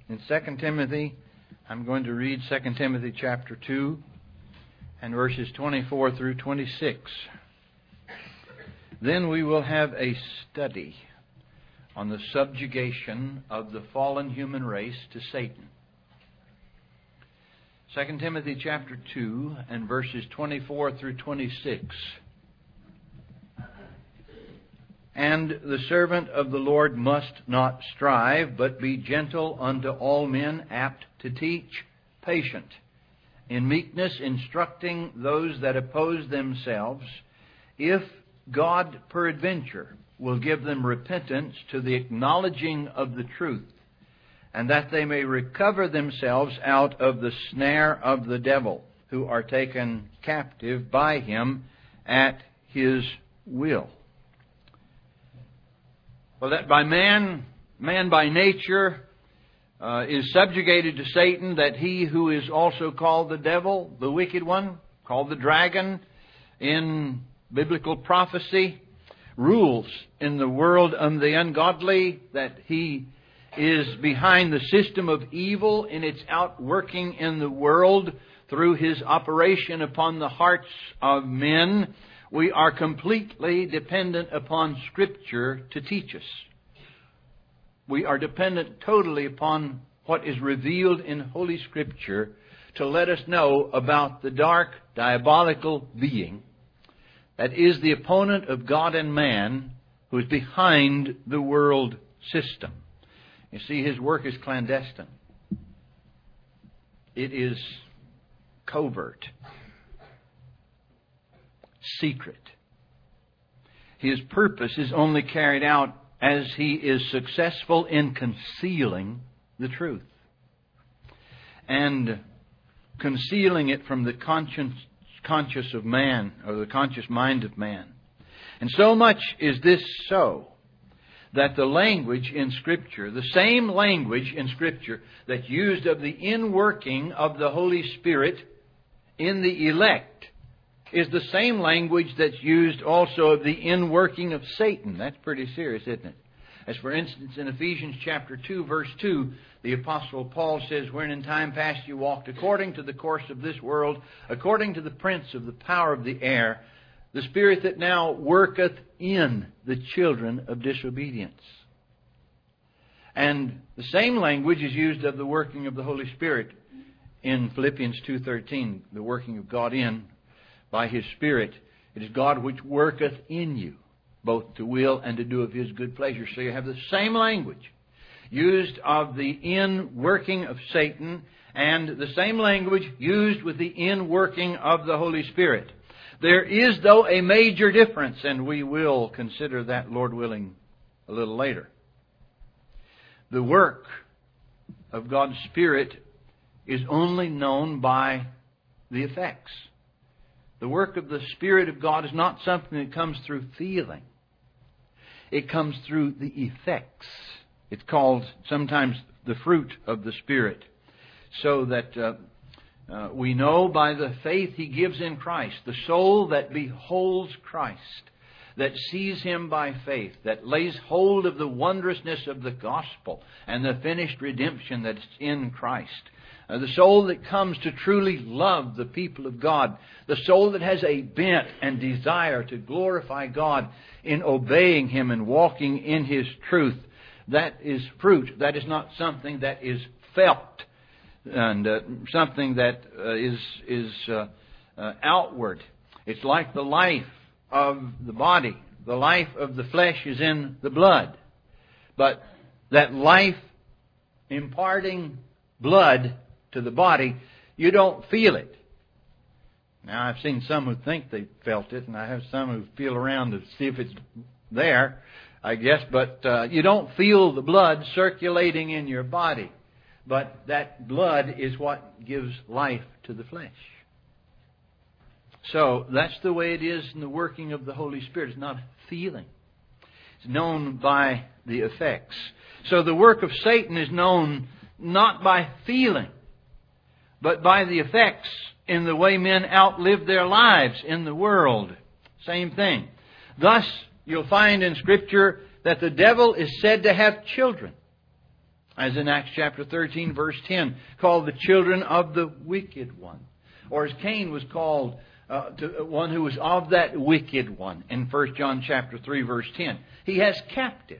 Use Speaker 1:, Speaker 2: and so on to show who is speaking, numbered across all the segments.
Speaker 1: In 2 Timothy, I'm going to read 2 Timothy chapter 2 and verses 24 through 26. Then we will have a study on the subjugation of the fallen human race to Satan. 2 Timothy chapter 2 and verses 24 through 26. And the servant of the Lord must not strive, but be gentle unto all men, apt to teach, patient, in meekness instructing those that oppose themselves, if God peradventure will give them repentance to the acknowledging of the truth, and that they may recover themselves out of the snare of the devil, who are taken captive by him at his will. Well, that by man by nature is subjugated to Satan, that he who is also called the devil, the wicked one, called the dragon in biblical prophecy, rules in the world of the ungodly, that he is behind the system of evil in its outworking in the world through his operation upon the hearts of men. We are completely dependent upon Scripture to teach us. We are dependent totally upon what is revealed in Holy Scripture to let us know about the dark, diabolical being that is the opponent of God and man, who is behind the world system. You see, his work is clandestine. It is covert, secret. His purpose is only carried out as he is successful in concealing the truth and concealing it from the conscious of man, or the conscious mind of man. And so much is this so that the language in Scripture, the same language in Scripture that's used of the inworking of the Holy Spirit in the elect, is the same language that's used also of the inworking of Satan. That's pretty serious, isn't it? As for instance, in Ephesians chapter 2, verse 2, the Apostle Paul says, "Wherein in time past you walked according to the course of this world, according to the prince of the power of the air, the spirit that now worketh in the children of disobedience." And the same language is used of the working of the Holy Spirit in Philippians 2:13, the working of God in by His Spirit. It is God which worketh in you, both to will and to do of His good pleasure. So you have the same language used of the in-working of Satan, and the same language used with the in-working of the Holy Spirit. There is, though, a major difference, and we will consider that, Lord willing, a little later. The work of God's Spirit is only known by the effects. The work of the Spirit of God is not something that comes through feeling. It comes through the effects. It's called sometimes the fruit of the Spirit. So that we know by the faith He gives in Christ, the soul that beholds Christ, that sees Him by faith, that lays hold of the wondrousness of the gospel and the finished redemption that's in Christ. The soul that comes to truly love the people of God. The soul that has a bent and desire to glorify God in obeying Him and walking in His truth. That is fruit. That is not something that is felt and something that is outward. It's like the life of the body. The life of the flesh is in the blood. But that life imparting blood to the body, you don't feel it. Now, I've seen some who think they felt it, and I have some who feel around to see if it's there, I guess. But you don't feel the blood circulating in your body. But that blood is what gives life to the flesh. So that's the way it is in the working of the Holy Spirit. It's not feeling. It's known by the effects. So the work of Satan is known not by feeling, but by the effects in the way men outlive their lives in the world. Same thing. Thus, you'll find in Scripture that the devil is said to have children. as in Acts chapter 13, verse 10, called the children of the wicked one. Or as Cain was called to one who was of that wicked one in 1 John chapter 3, verse 10. He has captives.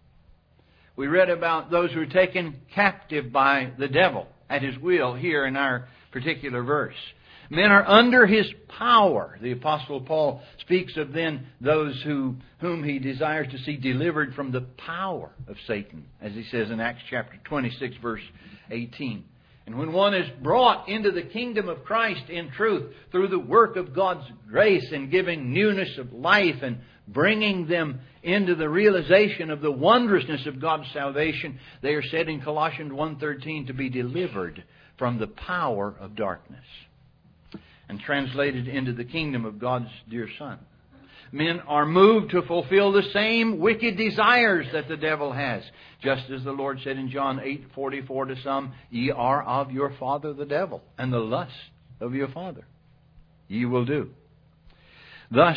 Speaker 1: We read about those who are taken captive by the devil at his will here in our particular verse. Men are under his power. The Apostle Paul speaks of then those whom he desires to see delivered from the power of Satan, as he says in Acts chapter 26, verse 18. And when one is brought into the kingdom of Christ in truth through the work of God's grace and giving newness of life and bringing them into the realization of the wondrousness of God's salvation, they are said in Colossians 1:13 to be delivered from the power of darkness and translated into the kingdom of God's dear Son. Men are moved to fulfill the same wicked desires that the devil has. Just as the Lord said in John 8:44 to some, "Ye are of your father the devil, and the lust of your father ye will do." Thus,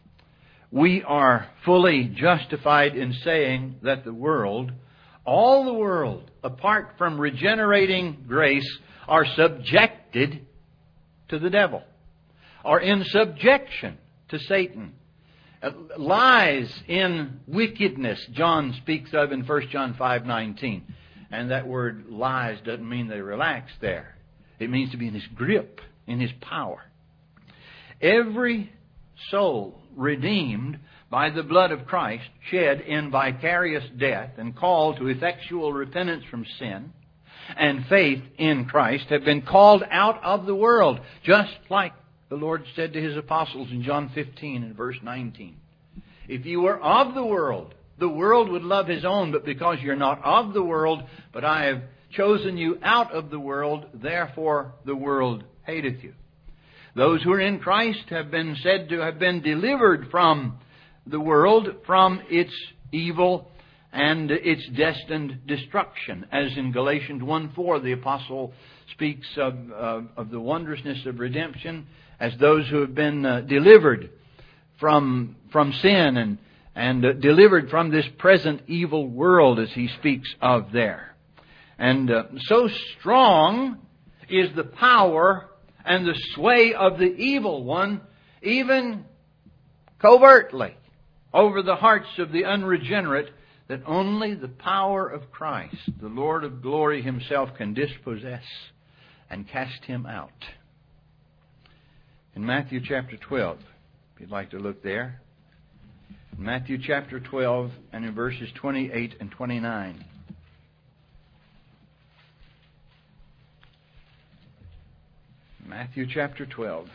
Speaker 1: we are fully justified in saying that the world, all the world, apart from regenerating grace, are subjected to the devil, are in subjection to Satan. Lies in wickedness, John speaks of in 1 John 5:19. And that word lies doesn't mean they relax there. It means to be in his grip, in his power. Every soul redeemed by the blood of Christ, shed in vicarious death and called to effectual repentance from sin and faith in Christ, have been called out of the world, just like the Lord said to His apostles in John 15 and verse 19. If you were of the world would love His own, but because you're not of the world, but I have chosen you out of the world, therefore the world hateth you. Those who are in Christ have been said to have been delivered from the world, from its evil and its destined destruction. As in Galatians 1:4, the Apostle speaks of the wondrousness of redemption as those who have been delivered from sin and delivered from this present evil world, as he speaks of there. And so strong is the power and the sway of the evil one, even covertly, over the hearts of the unregenerate, that only the power of Christ, the Lord of glory Himself, can dispossess and cast him out. In Matthew chapter 12, if you'd like to look there. In Matthew chapter 12 and in verses 28 and 29. Matthew chapter 12,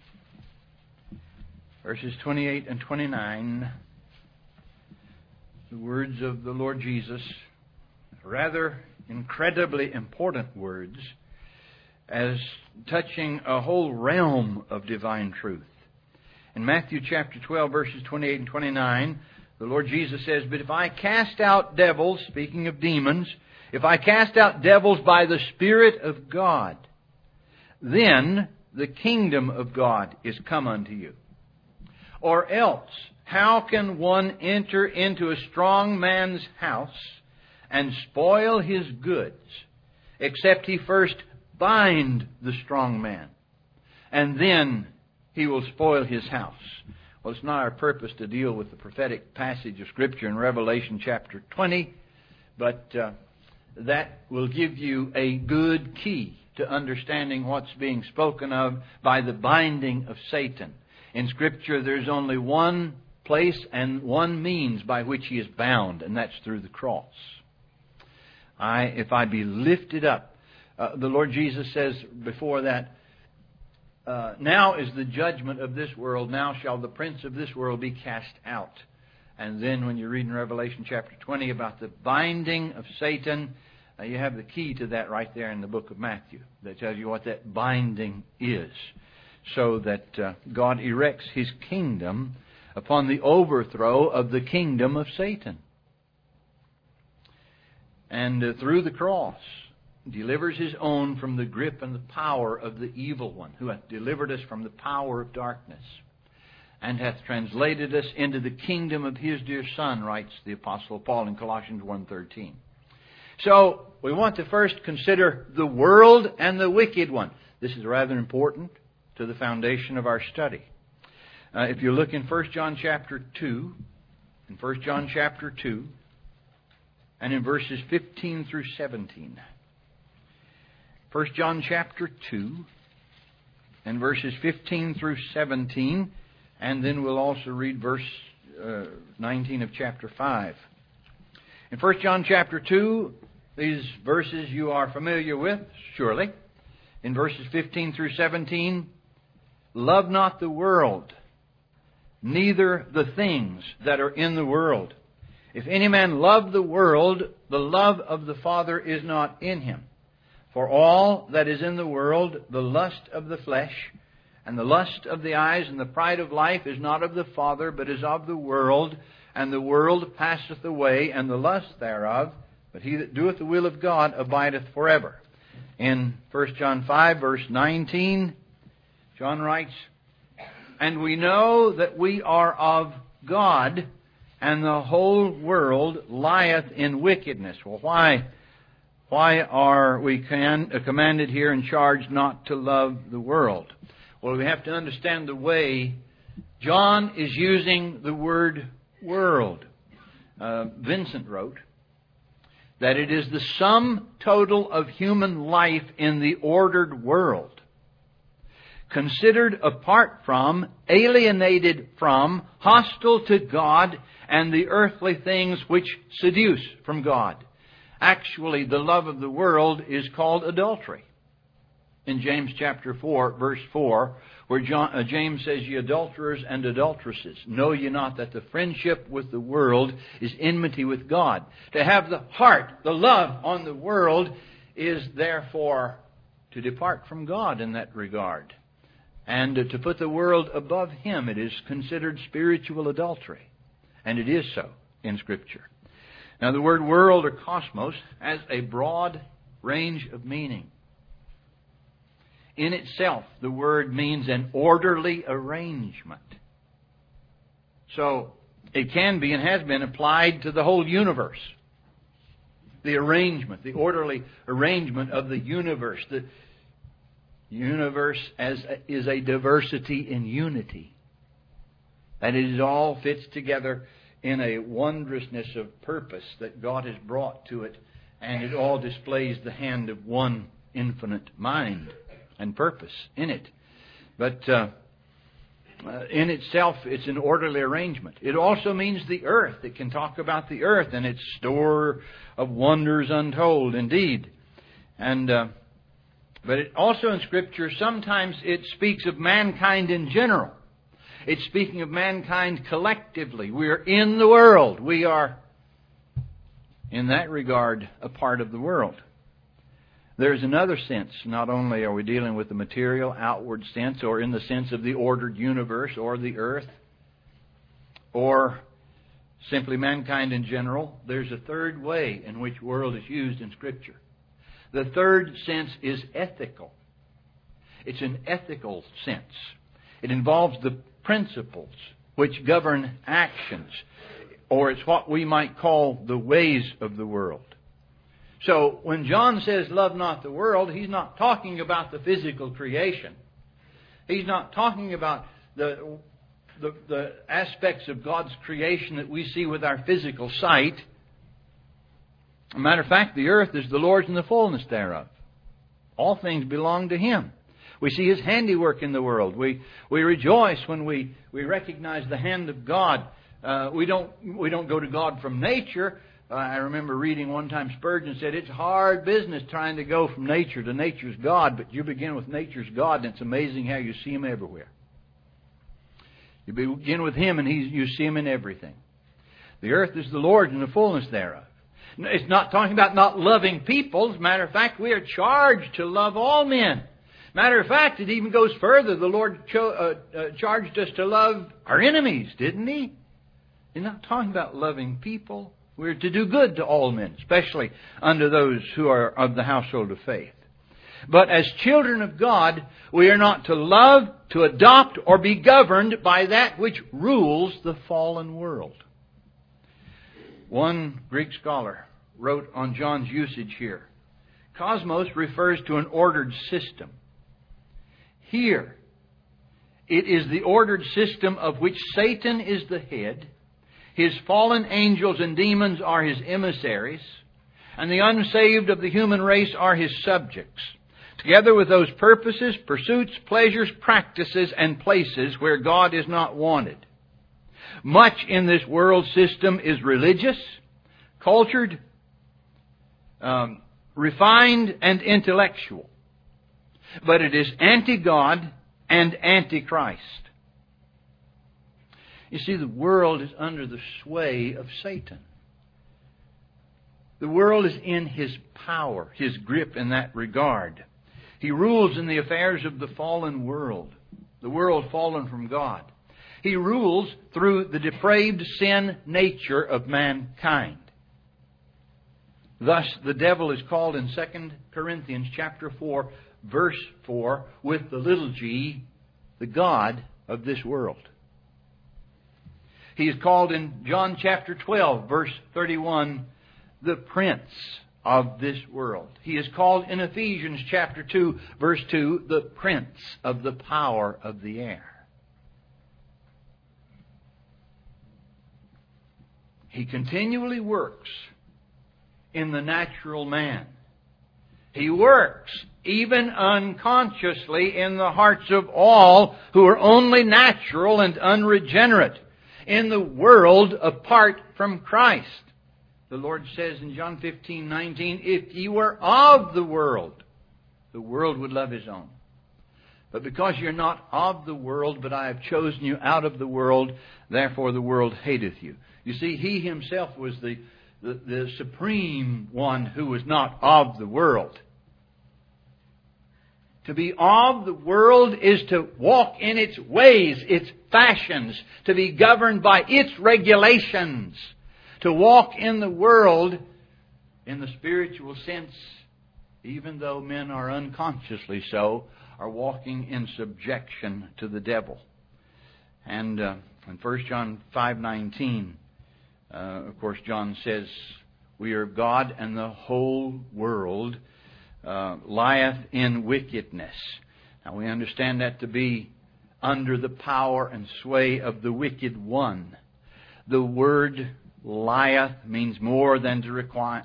Speaker 1: verses 28 and 29. The words of the Lord Jesus, rather incredibly important words, as touching a whole realm of divine truth. In Matthew chapter 12, verses 28 and 29, the Lord Jesus says, "But if I cast out devils," speaking of demons, "if I cast out devils by the Spirit of God, then the kingdom of God is come unto you. Or else, how can one enter into a strong man's house and spoil his goods, except he first bind the strong man, and then he will spoil his house?" Well, it's not our purpose to deal with the prophetic passage of Scripture in Revelation chapter 20, but that will give you a good key to understanding what's being spoken of by the binding of Satan. In Scripture, there's only one place and one means by which he is bound, and that's through the cross. If I be lifted up, the Lord Jesus says before that, "Now is the judgment of this world, now shall the prince of this world be cast out." And then when you read in Revelation chapter 20 about the binding of Satan, you have the key to that right there in the book of Matthew that tells you what that binding is, so that God erects His kingdom upon the overthrow of the kingdom of Satan. And through the cross, delivers His own from the grip and the power of the evil one, who hath delivered us from the power of darkness, and hath translated us into the kingdom of His dear Son, writes the Apostle Paul in Colossians 1:13. So, we want to first consider the world and the wicked one. This is rather important to the foundation of our study. If you look in 1 John chapter 2, in 1 John chapter 2, and in verses 15 through 17. 1 John chapter 2, and verses 15 through 17, and then we'll also read verse 19 of chapter 5. In 1 John chapter 2, these verses you are familiar with, surely. In verses 15 through 17, love not the world, neither the things that are in the world. If any man love the world, the love of the Father is not in him. For all that is in the world, the lust of the flesh, and the lust of the eyes, and the pride of life is not of the Father, but is of the world. And the world passeth away, and the lust thereof, but he that doeth the will of God abideth forever. In 1 John 5, verse 19, John writes, and we know that we are of God, and the whole world lieth in wickedness. Well, why are we commanded here and charged not to love the world? Well, we have to understand the way John is using the word world. Vincent wrote that it is the sum total of human life in the ordered world, considered apart from, alienated from, hostile to God, and the earthly things which seduce from God. Actually, the love of the world is called adultery. In James chapter 4, verse 4, where James says, ye adulterers and adulteresses, know ye not that the friendship with the world is enmity with God? To have the heart, the love on the world, is therefore to depart from God in that regard. And to put the world above Him, it is considered spiritual adultery. And it is so in Scripture. Now, the word world or cosmos has a broad range of meaning. In itself, the word means an orderly arrangement. So, it can be and has been applied to the whole universe. The arrangement, the orderly arrangement of the universe. The universe is a diversity in unity. And it all fits together in a wondrousness of purpose that God has brought to it. And it all displays the hand of one infinite mind and purpose in it. But in itself, it's an orderly arrangement. It also means the earth. It can talk about the earth and its store of wonders untold, indeed. And but it also in Scripture, sometimes it speaks of mankind in general. It's speaking of mankind collectively. We are in the world. We are, in that regard, a part of the world. There's another sense. Not only are we dealing with the material, outward sense, or in the sense of the ordered universe, or the earth, or simply mankind in general, there's a third way in which world is used in Scripture. The third sense is ethical. It's an ethical sense. It involves the principles which govern actions, or it's what we might call the ways of the world. So, when John says, love not the world, he's not talking about the physical creation. He's not talking about the aspects of God's creation that we see with our physical sight. As a matter of fact, the earth is the Lord's and the fullness thereof. All things belong to Him. We see His handiwork in the world. We rejoice when we recognize the hand of God. We don't go to God from nature. I remember reading one time Spurgeon said, it's hard business trying to go from nature to nature's God, but you begin with nature's God, and it's amazing how you see Him everywhere. You begin with Him, and you see Him in everything. The earth is the Lord's and the fullness thereof. It's not talking about not loving people. As a matter of fact, we are charged to love all men. Matter of fact, it even goes further. The Lord charged us to love our enemies, didn't He? He's not talking about loving people. We're to do good to all men, especially unto those who are of the household of faith. But as children of God, we are not to love, to adopt, or be governed by that which rules the fallen world. One Greek scholar wrote on John's usage here. Cosmos refers to an ordered system. Here, it is the ordered system of which Satan is the head, his fallen angels and demons are his emissaries, and the unsaved of the human race are his subjects, together with those purposes, pursuits, pleasures, practices, and places where God is not wanted. Much in this world system is religious, cultured, refined, and intellectual. But it is anti-God and anti-Christ. You see, the world is under the sway of Satan. The world is in his power, his grip in that regard. He rules in the affairs of the fallen world, the world fallen from God. He rules through the depraved sin nature of mankind. Thus, the devil is called in 2 Corinthians chapter 4, verse 4, with the little g, the god of this world. He is called in John chapter 12, verse 31, the prince of this world. He is called in Ephesians chapter 2, verse 2, the prince of the power of the air. He continually works in the natural man. He works even unconsciously in the hearts of all who are only natural and unregenerate in the world apart from Christ. The Lord says in John 15:19, if ye were of the world would love his own. But because you're not of the world, but I have chosen you out of the world, therefore the world hateth you. You see, he himself was the supreme one who was not of the world. To be of the world is to walk in its ways, its fashions, to be governed by its regulations. To walk in the world in the spiritual sense, even though men are unconsciously so, are walking in subjection to the devil. And in 1 John 5:19, of course, John says, we are God, and the whole world lieth in wickedness. Now we understand that to be under the power and sway of the wicked one. The word lieth means more than to recline.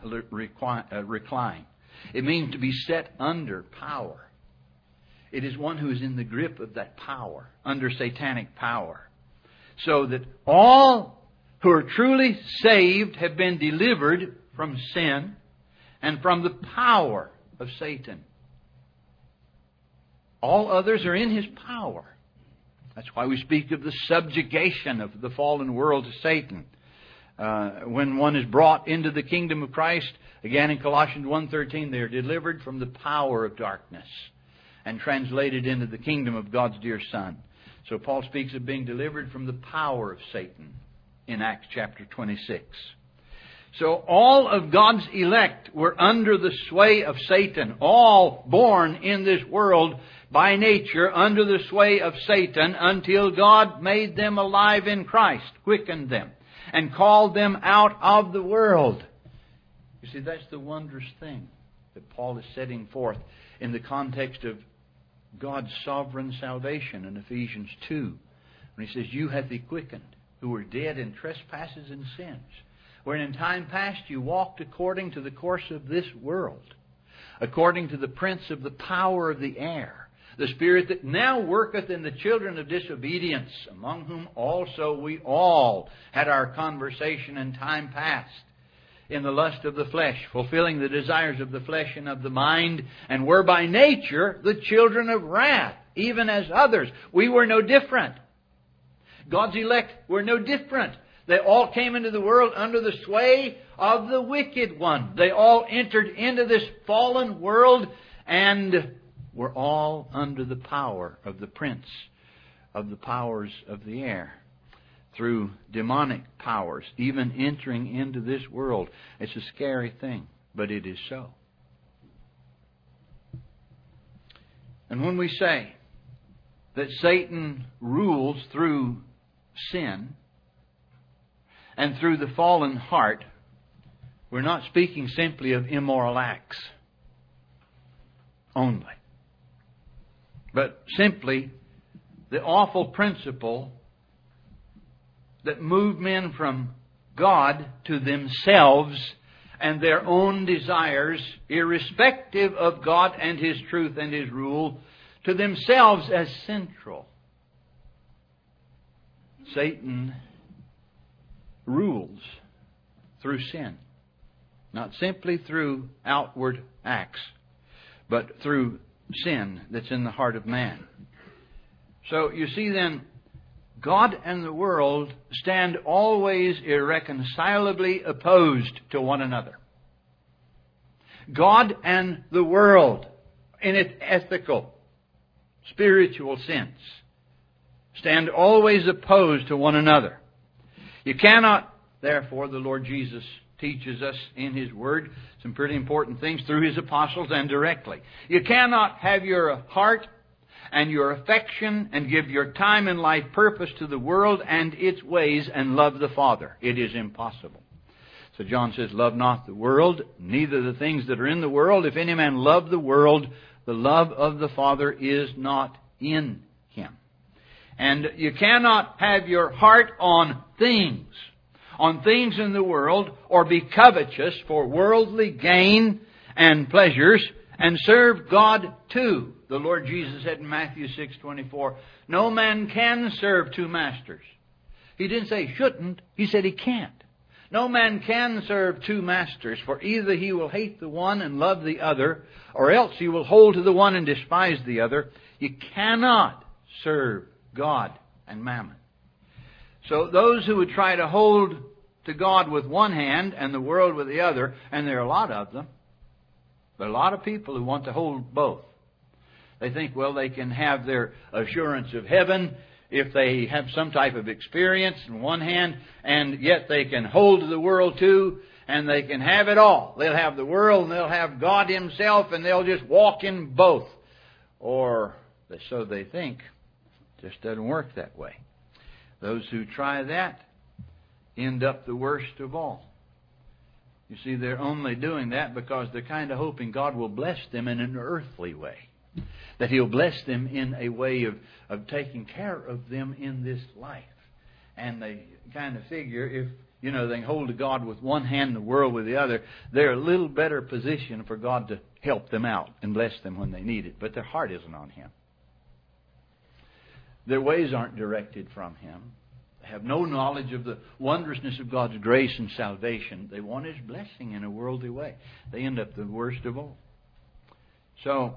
Speaker 1: It means to be set under power. It is one who is in the grip of that power, under satanic power. So that all who are truly saved have been delivered from sin and from the power of Satan. All others are in his power. That's why we speak of the subjugation of the fallen world to Satan. When one is brought into the kingdom of Christ, again in Colossians 1:13, they are delivered from the power of darkness and translated into the kingdom of God's dear Son. So Paul speaks of being delivered from the power of Satan in Acts chapter 26. So all of God's elect were under the sway of Satan, all born in this world by nature under the sway of Satan, until God made them alive in Christ, quickened them, and called them out of the world. You see, that's the wondrous thing that Paul is setting forth in the context of God's sovereign salvation in Ephesians 2. When he says, you hath he quickened, who were dead in trespasses and sins, wherein in time past you walked according to the course of this world, according to the prince of the power of the air, the spirit that now worketh in the children of disobedience, among whom also we all had our conversation in time past, in the lust of the flesh, fulfilling the desires of the flesh and of the mind, and were by nature the children of wrath, even as others. We were no different. God's elect were no different. They all came into the world under the sway of the wicked one. They all entered into this fallen world and were all under the power of the prince of the powers of the air, through demonic powers, even entering into this world. It's a scary thing, but it is so. And when we say that Satan rules through sin and through the fallen heart, we're not speaking simply of immoral acts only, but simply the awful principle that moved men from God to themselves and their own desires, irrespective of God and His truth and His rule, to themselves as central. Satan rules through sin. Not simply through outward acts, but through sin that's in the heart of man. So you see then, God and the world stand always irreconcilably opposed to one another. God and the world, in its ethical, spiritual sense, stand always opposed to one another. You cannot, therefore, the Lord Jesus teaches us in His Word some pretty important things through His apostles and directly. You cannot have your heart and your affection and give your time and life purpose to the world and its ways and love the Father. It is impossible. So John says, love not the world, neither the things that are in the world. If any man love the world, the love of the Father is not in him. And you cannot have your heart on things in the world, or be covetous for worldly gain and pleasures, and serve God too. The Lord Jesus said in Matthew 6:24, no man can serve two masters. He didn't say he shouldn't, He said he can't. No man can serve two masters, for either he will hate the one and love the other, or else he will hold to the one and despise the other. You cannot serve God and mammon. So those who would try to hold to God with one hand and the world with the other, and there are a lot of them, but a lot of people who want to hold both. They think, well, they can have their assurance of heaven if they have some type of experience in one hand, and yet they can hold to the world too, and they can have it all. They'll have the world and they'll have God Himself, and they'll just walk in both. Or so they think. It just doesn't work that way. Those who try that end up the worst of all. You see, they're only doing that because they're kind of hoping God will bless them in an earthly way. That He'll bless them in a way of taking care of them in this life. And they kind of figure if, they can hold to God with one hand and the world with the other, they're a little better position for God to help them out and bless them when they need it. But their heart isn't on Him. Their ways aren't directed from Him. They have no knowledge of the wondrousness of God's grace and salvation. They want His blessing in a worldly way. They end up the worst of all. So,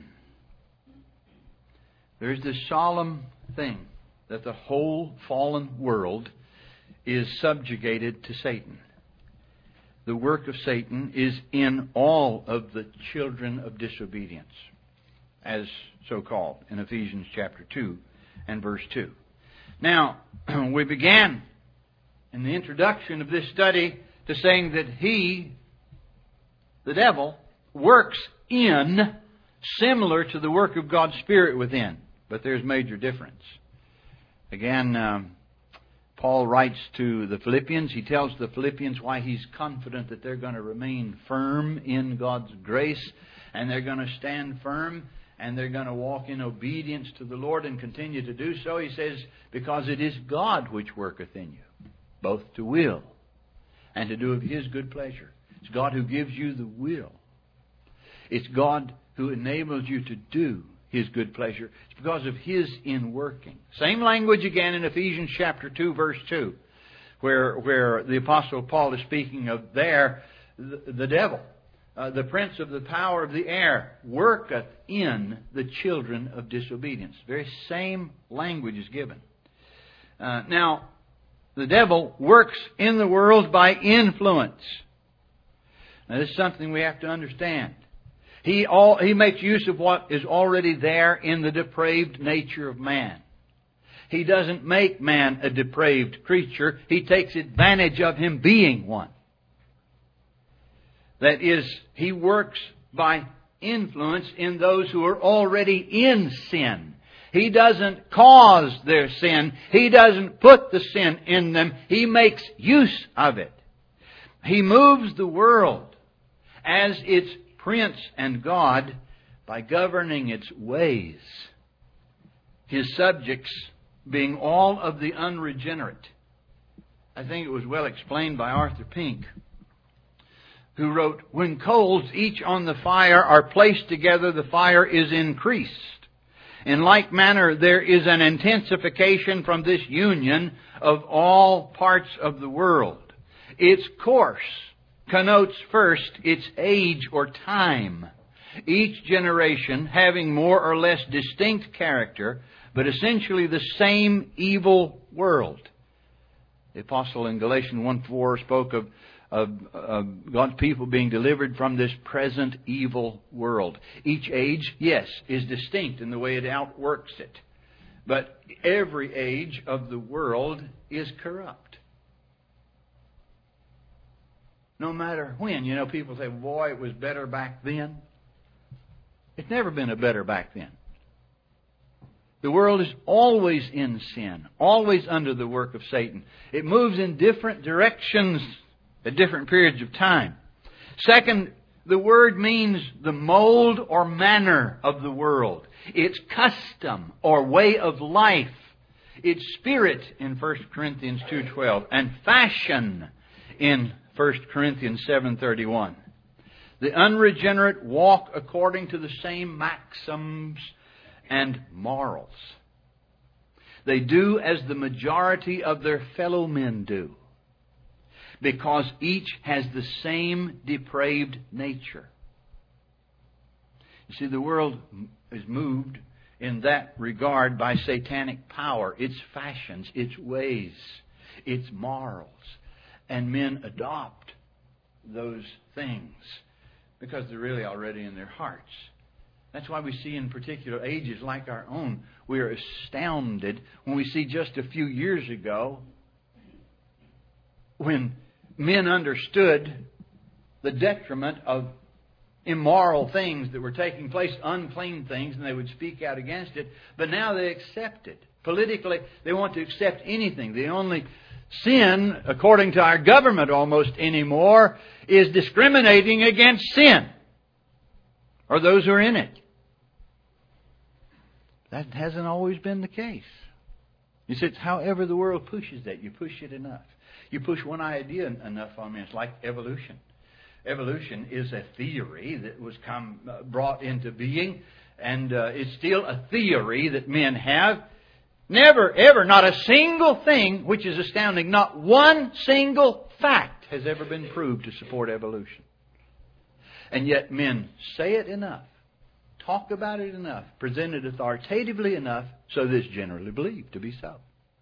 Speaker 1: there's this solemn thing that the whole fallen world is subjugated to Satan. The work of Satan is in all of the children of disobedience, as so called in Ephesians chapter 2 and verse 2. Now, we began in the introduction of this study to saying that he, the devil, works in similar to the work of God's Spirit within. But there's major difference. Again, Paul writes to the Philippians. He tells the Philippians why he's confident that they're going to remain firm in God's grace, and they're going to stand firm, and they're going to walk in obedience to the Lord and continue to do so. He says, because it is God which worketh in you, both to will and to do of His good pleasure. It's God who gives you the will. It's God who enables you to do His good pleasure. It's because of His inworking. Same language again in Ephesians chapter 2, verse 2, where the Apostle Paul is speaking of there, the devil, the prince of the power of the air, worketh in the children of disobedience. The very same language is given. Now, the devil works in the world by influence. Now, this is something we have to understand. He makes use of what is already there in the depraved nature of man. He doesn't make man a depraved creature. He takes advantage of him being one. That is, he works by influence in those who are already in sin. He doesn't cause their sin. He doesn't put the sin in them. He makes use of it. He moves the world as its prince and God by governing its ways, His subjects being all of the unregenerate. I think it was well explained by Arthur Pink, who wrote, "When coals, each on the fire, are placed together, the fire is increased. In like manner, there is an intensification from this union of all parts of the world. Its course connotes first its age or time, each generation having more or less distinct character, but essentially the same evil world." The apostle in Galatians 1:4 spoke of God's people being delivered from this present evil world. Each age, yes, is distinct in the way it outworks it. But every age of the world is corrupt. No matter when. You know, people say, boy, it was better back then. It's never been a better back then. The world is always in sin, always under the work of Satan. It moves in different directions at different periods of time. Second, the word means the mold or manner of the world. Its custom or way of life. Its spirit in 1 Corinthians 2:12 and fashion in 1 Corinthians 7:31. The unregenerate walk according to the same maxims and morals. They do as the majority of their fellow men do, because each has the same depraved nature. You see, the world is moved in that regard by satanic power, its fashions, its ways, its morals. And men adopt those things because they're really already in their hearts. That's why we see in particular ages like our own, we are astounded when we see just a few years ago when men understood the detriment of immoral things that were taking place, unclean things, and they would speak out against it. But now they accept it. Politically, they want to accept anything. The only sin, according to our government almost anymore, is discriminating against sin or those who are in it. That hasn't always been the case. You see, it's however the world pushes that. You push it enough. You push one idea enough on me. It's like evolution. Evolution is a theory that was brought into being, and it's still a theory that men have. Never, ever, not a single thing, which is astounding, not one single fact has ever been proved to support evolution. And yet men say it enough, talk about it enough, present it authoritatively enough, so that it's generally believed to be so.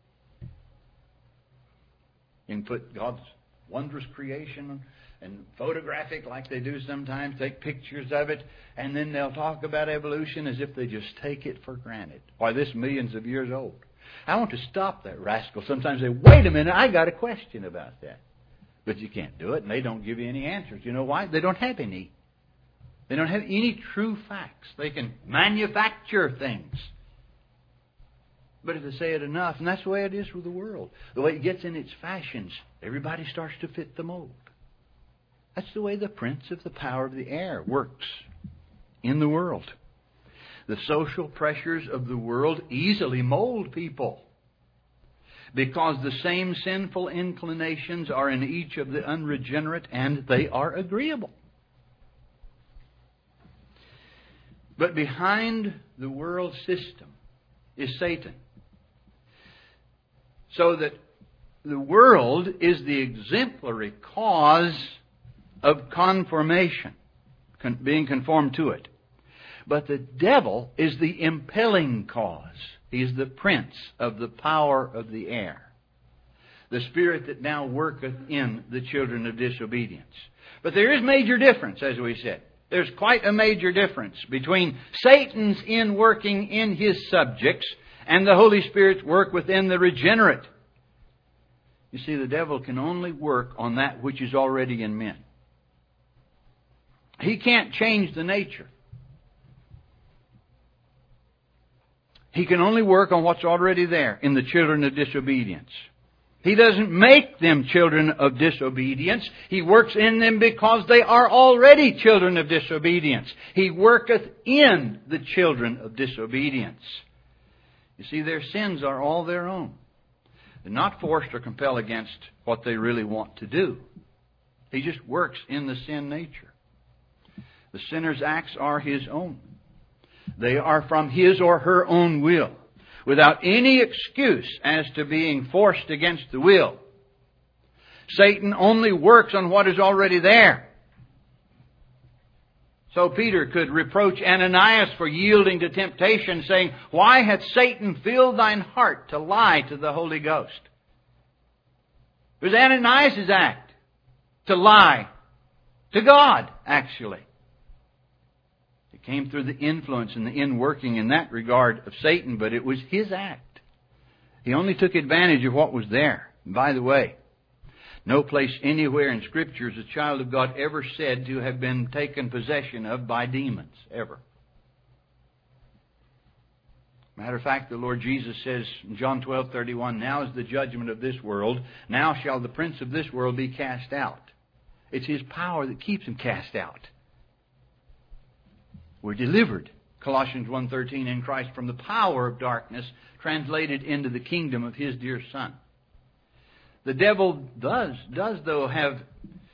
Speaker 1: You can put God's wondrous creation and photograph it like they do sometimes, take pictures of it, and then they'll talk about evolution as if they just take it for granted. Why, this is millions of years old. I want to stop that rascal. Sometimes they say, wait a minute, I got a question about that. But you can't do it, and they don't give you any answers. You know why? They don't have any. They don't have any true facts. They can manufacture things. But if they say it enough, and that's the way it is with the world, the way it gets in its fashions, everybody starts to fit the mold. That's the way the prince of the power of the air works in the world. The social pressures of the world easily mold people, because the same sinful inclinations are in each of the unregenerate, and they are agreeable. But behind the world system is Satan. So that the world is the exemplary cause of conformation, being conformed to it. But the devil is the impelling cause. He is the prince of the power of the air, the spirit that now worketh in the children of disobedience. But there is major difference, as we said. There's quite a major difference between Satan's working in his subjects and the Holy Spirit's work within the regenerate. You see, the devil can only work on that which is already in men. He can't change the nature. He can only work on what's already there in the children of disobedience. He doesn't make them children of disobedience. He works in them because they are already children of disobedience. He worketh in the children of disobedience. You see, their sins are all their own. They're not forced or compelled against what they really want to do. He just works in the sin nature. The sinner's acts are his own. They are from his or her own will, without any excuse as to being forced against the will. Satan only works on what is already there. So Peter could reproach Ananias for yielding to temptation, saying, "Why hath Satan filled thine heart to lie to the Holy Ghost?" It was Ananias' act to lie to God, actually. It came through the influence and the inworking in that regard of Satan, but it was his act. He only took advantage of what was there. And by the way, no place anywhere in Scripture is a child of God ever said to have been taken possession of by demons, ever. Matter of fact, the Lord Jesus says in John 12:31, "Now is the judgment of this world. Now shall the prince of this world be cast out." It's his power that keeps him cast out. We're delivered, Colossians 1:13, in Christ from the power of darkness, translated into the kingdom of His dear Son. The devil does though have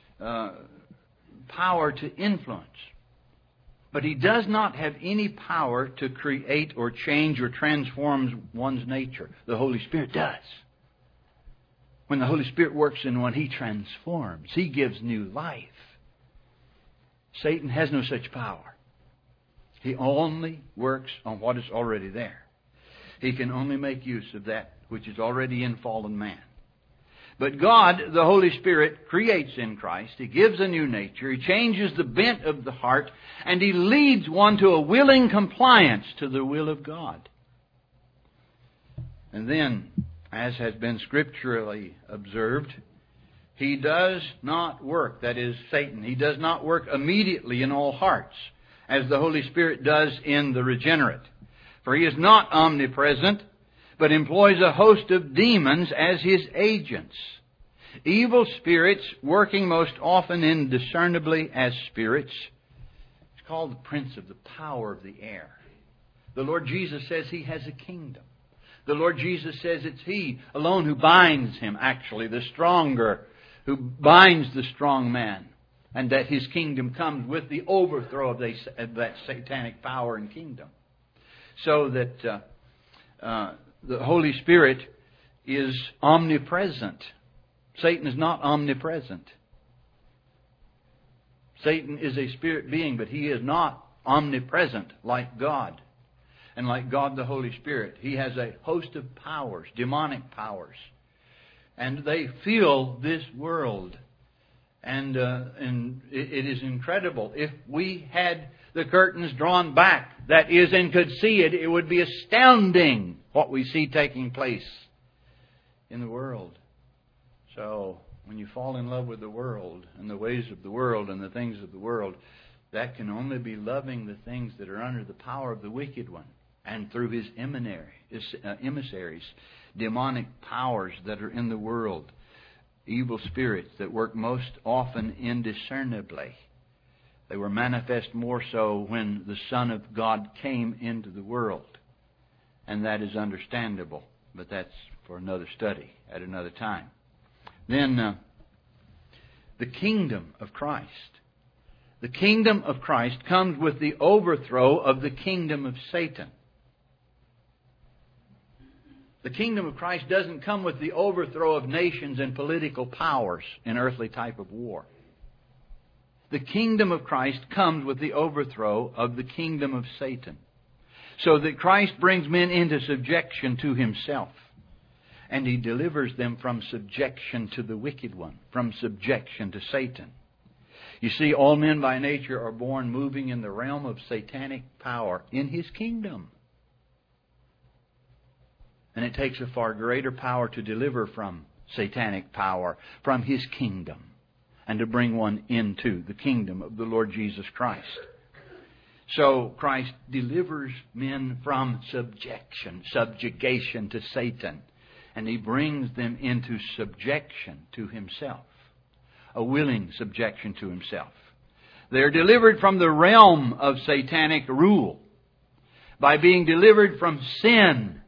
Speaker 1: power to influence, but he does not have any power to create or change or transform one's nature. The Holy Spirit does. When the Holy Spirit works in one, He transforms. He gives new life. Satan has no such power. He only works on what is already there. He can only make use of that which is already in fallen man. But God, the Holy Spirit, creates in Christ. He gives a new nature. He changes the bent of the heart. And He leads one to a willing compliance to the will of God. And then, as has been scripturally observed, he does not work, that is, Satan, he does not work immediately in all hearts, as the Holy Spirit does in the regenerate. For He is not omnipresent, but employs a host of demons as His agents. Evil spirits working most often indiscernibly as spirits. It's called the prince of the power of the air. The Lord Jesus says He has a kingdom. The Lord Jesus says it's He alone who binds him, actually, the stronger, who binds the strong man. And that His kingdom comes with the overthrow of that satanic power and kingdom. So that the Holy Spirit is omnipresent. Satan is not omnipresent. Satan is a spirit being, but he is not omnipresent like God. And like God the Holy Spirit, He has a host of powers, demonic powers. And they fill this world. And it is incredible. If we had the curtains drawn back, that is, and could see it, it would be astounding what we see taking place in the world. So, when you fall in love with the world and the ways of the world and the things of the world, that can only be loving the things that are under the power of the wicked one and through his emissaries, demonic powers that are in the world. Evil spirits that work most often indiscernibly. They were manifest more so when the Son of God came into the world. And that is understandable. But that's for another study at another time. Then, the kingdom of Christ. The kingdom of Christ comes with the overthrow of the kingdom of Satan. The kingdom of Christ doesn't come with the overthrow of nations and political powers in earthly type of war. The kingdom of Christ comes with the overthrow of the kingdom of Satan. So that Christ brings men into subjection to Himself. And He delivers them from subjection to the wicked one, from subjection to Satan. You see, all men by nature are born moving in the realm of satanic power in His kingdom. And it takes a far greater power to deliver from satanic power, from His kingdom, and to bring one into the kingdom of the Lord Jesus Christ. So Christ delivers men from subjugation to Satan, And He brings them into subjection to Himself. A willing subjection to Himself. They are delivered from the realm of satanic rule by being delivered from sin.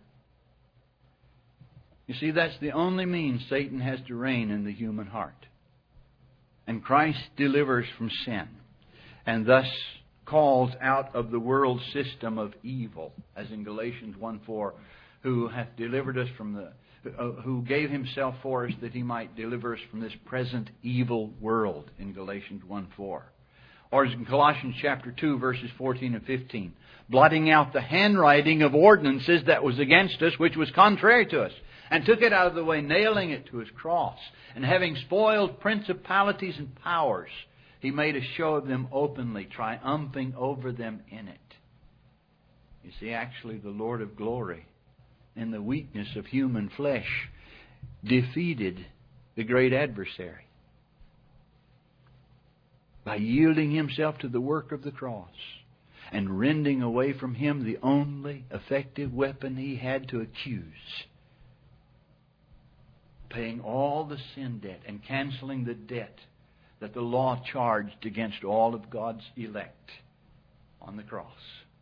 Speaker 1: You see, that's the only means Satan has to reign in the human heart. And Christ delivers from sin, and thus calls out of the world system of evil, as in Galatians 1:4, who hath delivered us from who gave Himself for us that He might deliver us from this present evil world, in Galatians 1:4. Or as in Colossians chapter 2, verses 14 and 15, blotting out the handwriting of ordinances that was against us, which was contrary to us, and took it out of the way, nailing it to His cross. And having spoiled principalities and powers, He made a show of them openly, triumphing over them in it. You see, actually the Lord of glory, in the weakness of human flesh, defeated the great adversary by yielding Himself to the work of the cross and rending away from Him the only effective weapon He had to accuse, paying all the sin debt and canceling the debt that the law charged against all of God's elect on the cross,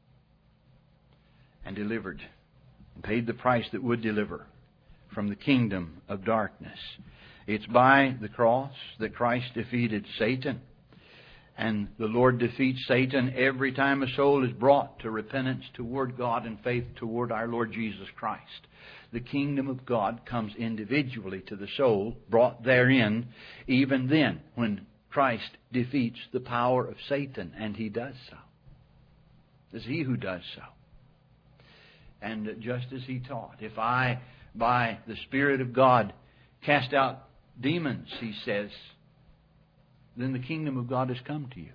Speaker 1: and delivered and paid the price that would deliver from the kingdom of darkness. It's by the cross that Christ defeated Satan. And the Lord defeats Satan every time a soul is brought to repentance toward God and faith toward our Lord Jesus Christ. The kingdom of God comes individually to the soul, brought therein, even then, when Christ defeats the power of Satan, and He does so. It's He who does so. And just as He taught, if I, by the Spirit of God, cast out demons, He says, then the kingdom of God has come to you.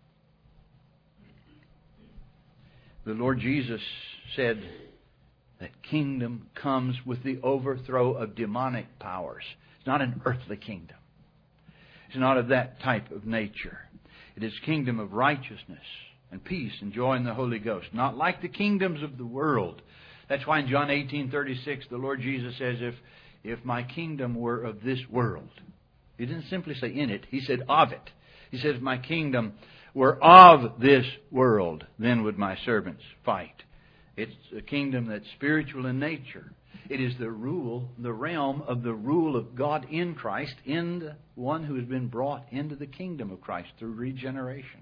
Speaker 1: The Lord Jesus said that kingdom comes with the overthrow of demonic powers. It's not an earthly kingdom. It's not of that type of nature. It is kingdom of righteousness and peace and joy in the Holy Ghost. Not like the kingdoms of the world. That's why in John 18:36 the Lord Jesus says, if my kingdom were of this world. He didn't simply say in it. He said of it. He said, if my kingdom were of this world, then would my servants fight. It's a kingdom that's spiritual in nature. It is the realm of the rule of God in Christ, in the one who has been brought into the kingdom of Christ through regeneration.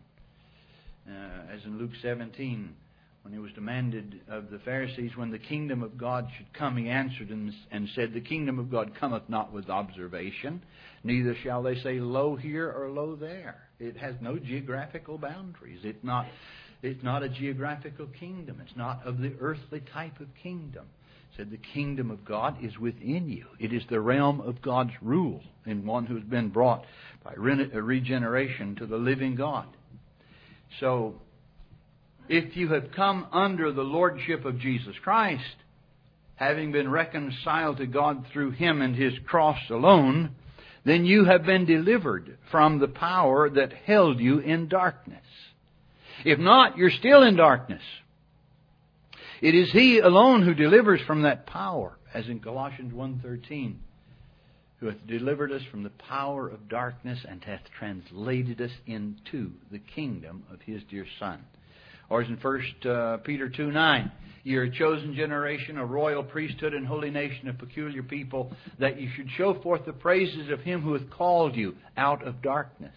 Speaker 1: As in Luke 17, when He was demanded of the Pharisees when the kingdom of God should come, He answered and said, the kingdom of God cometh not with observation, neither shall they say, lo here or lo there. It has no geographical boundaries. It's not a geographical kingdom. It's not of the earthly type of kingdom. It said the kingdom of God is within you. It is the realm of God's rule in one who's been brought by regeneration to the living God. So, if you have come under the lordship of Jesus Christ, having been reconciled to God through Him and His cross alone, then you have been delivered from the power that held you in darkness. If not, you're still in darkness. It is He alone who delivers from that power, as in Colossians 1:13, who hath delivered us from the power of darkness and hath translated us into the kingdom of His dear Son. Or as in 1 Peter 2:9, ye are a chosen generation, a royal priesthood, and holy nation, a peculiar people, that you should show forth the praises of Him who hath called you out of darkness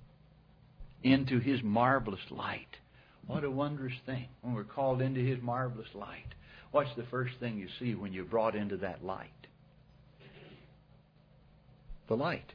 Speaker 1: into His marvelous light. What a wondrous thing when we're called into His marvelous light. What's the first thing you see when you're brought into that light? The light.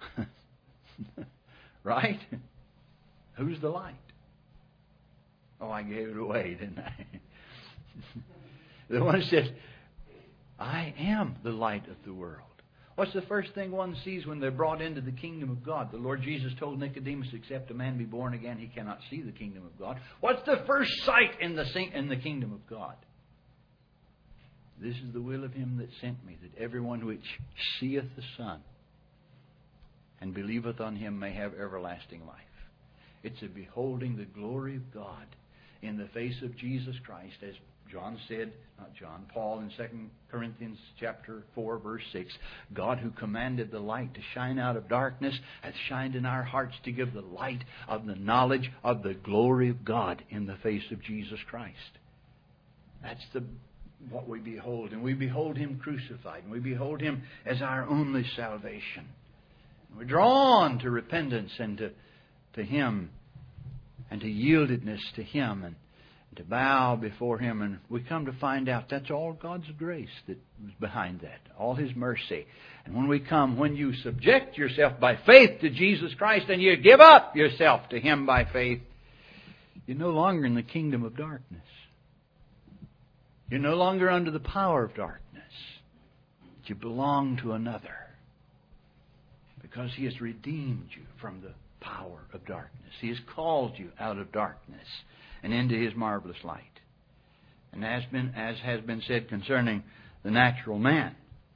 Speaker 1: Right? Who's the light? Oh, I gave it away, didn't I? The one says, I am the light of the world. What's the first thing one sees when they're brought into the kingdom of God? The Lord Jesus told Nicodemus, except a man be born again, he cannot see the kingdom of God. What's the first sight in the kingdom of God? This is the will of Him that sent me, that everyone which seeth the Son and believeth on Him may have everlasting life. It's a beholding the glory of God in the face of Jesus Christ, as Paul in 2 Corinthians chapter 4, verse 6, God who commanded the light to shine out of darkness hath shined in our hearts to give the light of the knowledge of the glory of God in the face of Jesus Christ. That's what we behold. And we behold Him crucified. And we behold Him as our only salvation. And we're drawn to repentance and to Him and to yieldedness to Him and to bow before Him. And we come to find out that's all God's grace that was behind that. All His mercy. And when you subject yourself by faith to Jesus Christ and you give up yourself to Him by faith, you're no longer in the kingdom of darkness. You're no longer under the power of darkness. But you belong to another. Because He has redeemed you from the power of darkness. He has called you out of darkness and into His marvelous light. And as has been said concerning the natural man,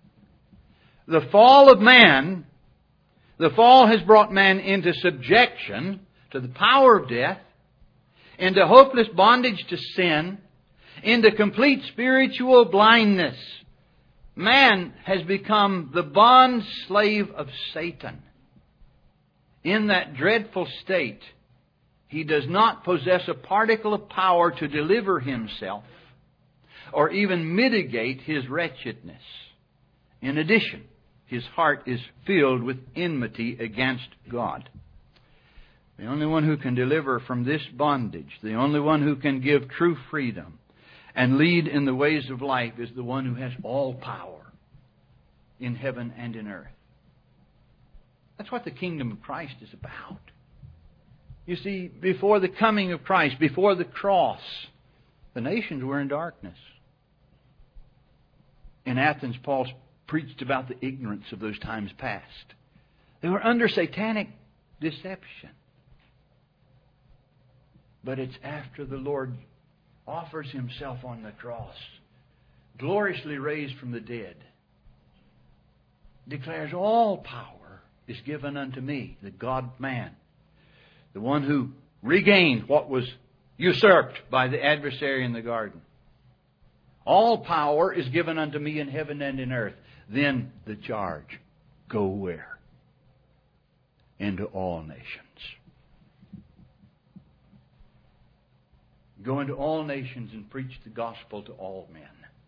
Speaker 1: the fall of man, the fall has brought man into subjection to the power of death, into hopeless bondage to sin, into complete spiritual blindness. Man has become the bond slave of Satan. In that dreadful state, he does not possess a particle of power to deliver himself or even mitigate his wretchedness. In addition, his heart is filled with enmity against God. The only one who can deliver from this bondage, the only one who can give true freedom and lead in the ways of life, is the one who has all power in heaven and in earth. That's what the kingdom of Christ is about. You see, before the coming of Christ, before the cross, the nations were in darkness. In Athens, Paul preached about the ignorance of those times past. They were under satanic deception. But it's after the Lord offers Himself on the cross, gloriously raised from the dead, declares all power is given unto me, the God-man, the one who regained what was usurped by the adversary in the garden. All power is given unto me in heaven and in earth. Then the charge, go where? Into all nations. Go into all nations and preach the gospel to all men.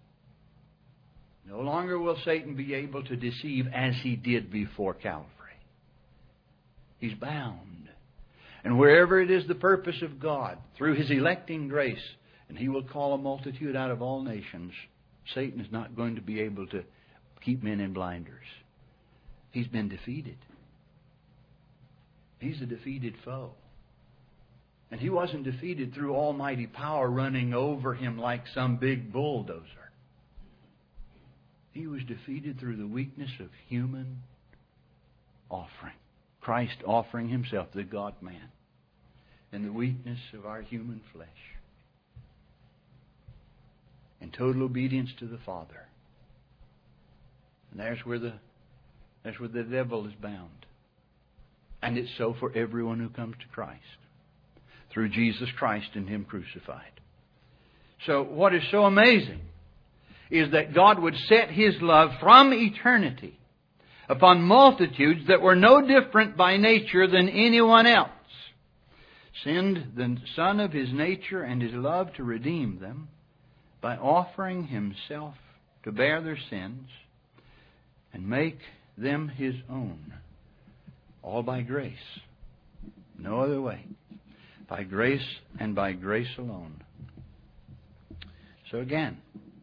Speaker 1: No longer will Satan be able to deceive as he did before Calvary. He's bound. And wherever it is the purpose of God, through His electing grace, and He will call a multitude out of all nations, Satan is not going to be able to keep men in blinders. He's been defeated. He's a defeated foe. And he wasn't defeated through almighty power running over him like some big bulldozer. He was defeated through the weakness of human offering. Christ offering Himself, the God-man, in the weakness of our human flesh. In total obedience to the Father. And there's where the devil is bound. And it's so for everyone who comes to Christ. Through Jesus Christ and Him crucified. So what is so amazing is that God would set His love from eternity upon multitudes that were no different by nature than anyone else. Send the Son of His nature and His love to redeem them by offering Himself to bear their sins and make them His own. All by grace. No other way. By grace and by grace alone. So again,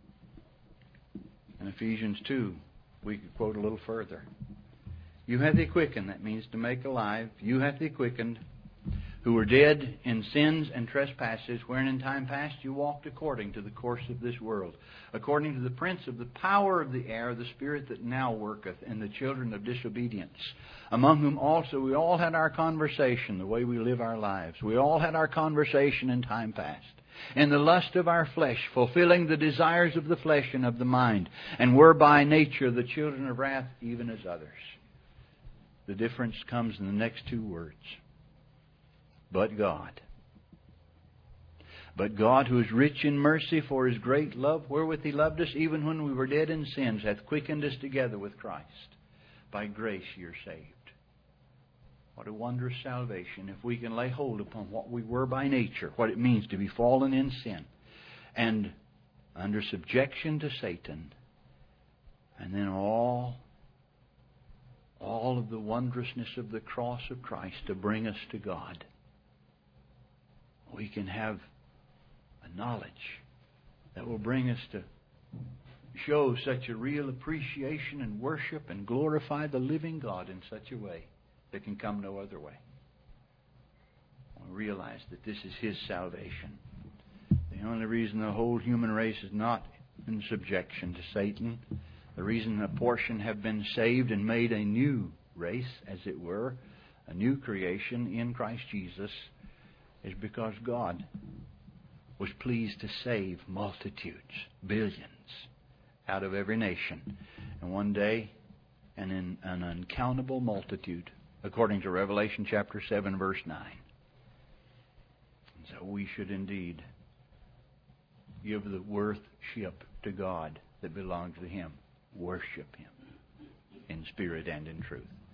Speaker 1: in Ephesians 2, we could quote a little further. You hath He quickened, that means to make alive. You hath He quickened, who were dead in sins and trespasses, wherein in time past you walked according to the course of this world, according to the prince of the power of the air, the spirit that now worketh in the children of disobedience, among whom also we all had our conversation, the way we live our lives. We all had our conversation in time past, in the lust of our flesh, fulfilling the desires of the flesh and of the mind, and were by nature the children of wrath, even as others. The difference comes in the next two words. But God. But God, who is rich in mercy, for His great love wherewith He loved us, even when we were dead in sins, hath quickened us together with Christ. By grace you're saved. What a wondrous salvation if we can lay hold upon what we were by nature, what it means to be fallen in sin, and under subjection to Satan, and then all of the wondrousness of the cross of Christ to bring us to God. We can have a knowledge that will bring us to show such a real appreciation and worship and glorify the living God in such a way that can come no other way. We realize that this is His salvation. The only reason the whole human race is not in subjection to Satan, the reason a portion have been saved and made a new race, as it were, a new creation in Christ Jesus, is because God was pleased to save multitudes, billions, out of every nation. And one day, an uncountable multitude, according to Revelation chapter 7, verse 9. And so we should indeed give the worship to God that belongs to Him. Worship Him in spirit and in truth.